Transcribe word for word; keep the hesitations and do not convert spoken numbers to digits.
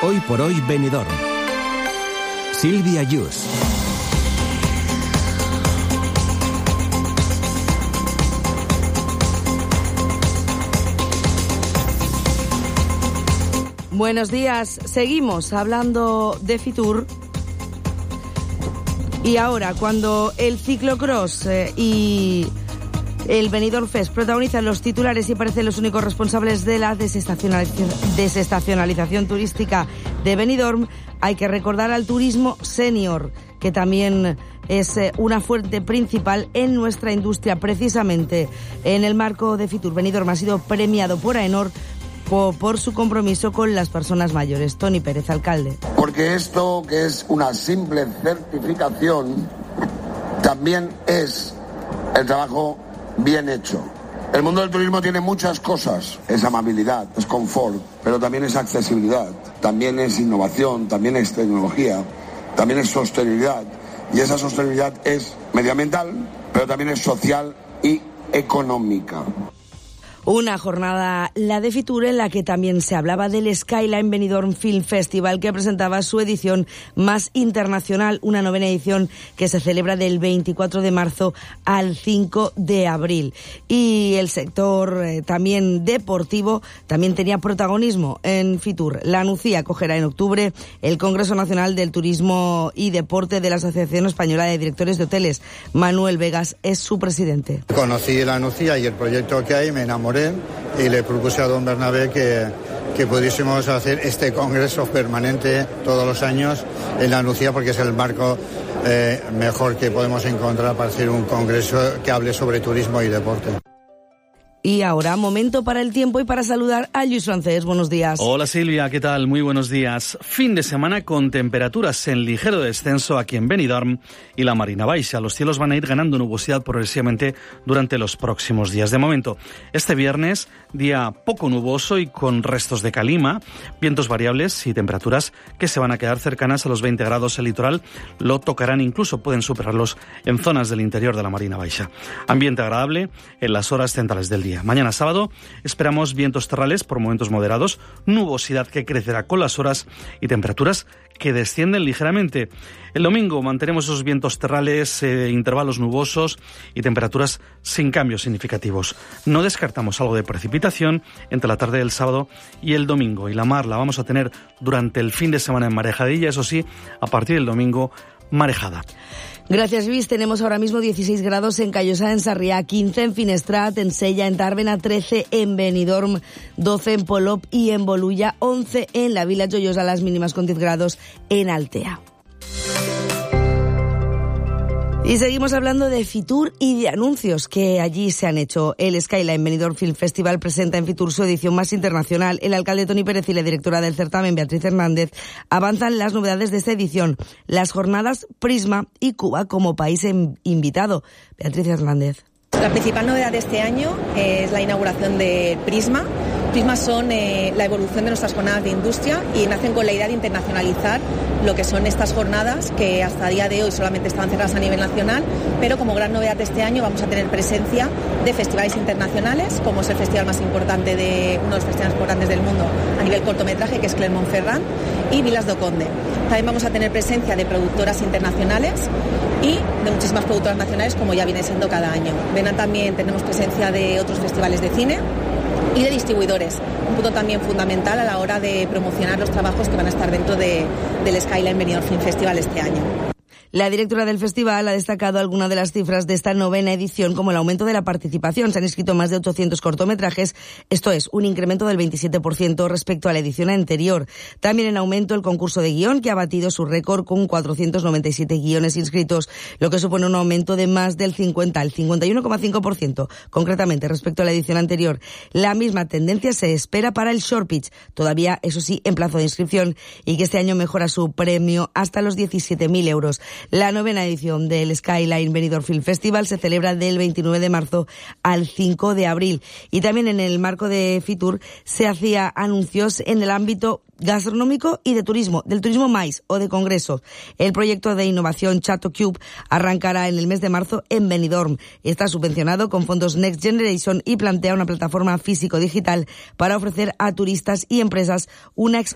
Hoy por hoy Benidorm. Silvia Yus. Buenos días, seguimos hablando de Fitur. Y ahora, cuando el ciclocross eh, y el Benidorm Fest protagonizan los titulares y parecen los únicos responsables de la desestacionalización, desestacionalización turística de Benidorm, hay que recordar al turismo senior, que también es eh, una fuente principal en nuestra industria. Precisamente en el marco de Fitur, Benidorm ha sido premiado por AENOR por, por su compromiso con las personas mayores. Tony Pérez, alcalde. Porque esto, que es una simple certificación, también es el trabajo bien hecho. El mundo del turismo tiene muchas cosas. Es amabilidad, es confort, pero también es accesibilidad, también es innovación, también es tecnología, también es sostenibilidad. Y esa sostenibilidad es medioambiental, pero también es social y económica. Una jornada, la de Fitur, en la que también se hablaba del Skyline Benidorm Film Festival, que presentaba su edición más internacional, una novena edición que se celebra del veinticuatro de marzo al cinco de abril. Y el sector eh, también deportivo también tenía protagonismo en Fitur. La Nucía acogerá en octubre el Congreso Nacional del Turismo y Deporte de la Asociación Española de Directores de Hoteles. Manuel Vegas es su presidente. Conocí la Nucía y el proyecto que hay, me enamoré y le propuse a don Bernabé que, que pudiésemos hacer este congreso permanente todos los años en la Nucía, porque es el marco eh, mejor que podemos encontrar para hacer un congreso que hable sobre turismo y deporte. Y ahora, momento para el tiempo y para saludar a Lluís Francés. Buenos días. Hola Silvia, ¿qué tal? Muy buenos días. Fin de semana con temperaturas en ligero descenso aquí en Benidorm y la Marina Baixa. Los cielos van a ir ganando nubosidad progresivamente durante los próximos días. De momento, este viernes, día poco nuboso y con restos de calima, vientos variables y temperaturas que se van a quedar cercanas a los veinte grados. El litoral lo tocarán, incluso pueden superarlos en zonas del interior de la Marina Baixa. Ambiente agradable en las horas centrales del día. Mañana sábado esperamos vientos terrales por momentos moderados, nubosidad que crecerá con las horas y temperaturas que descienden ligeramente. El domingo mantenemos esos vientos terrales, eh, intervalos nubosos y temperaturas sin cambios significativos. No descartamos algo de precipitación entre la tarde del sábado y el domingo. Y la mar la vamos a tener durante el fin de semana en marejadilla, eso sí, a partir del domingo, marejada. Gracias, Luis. Tenemos ahora mismo dieciséis grados en Callosa, en Sarriá, quince en Finestrat, en Sella, en Tàrbena, trece en Benidorm, doce en Polop y en Bolulla, once en la Vila Joiosa, las mínimas con diez grados en Altea. Y seguimos hablando de Fitur y de anuncios que allí se han hecho. El Skyline Benidorm Film Festival presenta en Fitur su edición más internacional. El alcalde Tony Pérez y la directora del certamen, Beatriz Hernández, avanzan las novedades de esta edición. Las jornadas Prisma y Cuba como país invitado. Beatriz Hernández. La principal novedad de este año es la inauguración de Prisma. Prisma son eh, la evolución de nuestras jornadas de industria y nacen con la idea de internacionalizar lo que son estas jornadas, que hasta el día de hoy solamente estaban cerradas a nivel nacional, pero como gran novedad de este año vamos a tener presencia de festivales internacionales, como es el festival más importante de uno de los festivales más importantes del mundo a nivel cortometraje, que es Clermont-Ferrand, y Vilas do Conde. También vamos a tener presencia de productoras internacionales y de muchísimas productoras nacionales, como ya viene siendo cada año. Ven, también tenemos presencia de otros festivales de cine y de distribuidores, un punto también fundamental a la hora de promocionar los trabajos que van a estar dentro de, del Skyline Benidorm Film Festival este año. La directora del festival ha destacado algunas de las cifras de esta novena edición, como el aumento de la participación. Se han inscrito más de ochocientos cortometrajes, esto es, un incremento del veintisiete por ciento respecto a la edición anterior. También en aumento el concurso de guión, que ha batido su récord con cuatrocientos noventa y siete guiones inscritos, lo que supone un aumento de más del cincuenta, el cincuenta y uno coma cinco por ciento, concretamente respecto a la edición anterior. La misma tendencia se espera para el Short Pitch, todavía, eso sí, en plazo de inscripción, y que este año mejora su premio hasta los diecisiete mil euros. La novena edición del Skyline Benidorm Film Festival se celebra del veintinueve de marzo al cinco de abril. Y también en el marco de Fitur se hacía anuncios en el ámbito gastronómico y de turismo, del turismo mais o de congresos. El proyecto de innovación Chateau Cube arrancará en el mes de marzo en Benidorm. Está subvencionado con fondos Next Generation y plantea una plataforma físico-digital para ofrecer a turistas y empresas una, ex-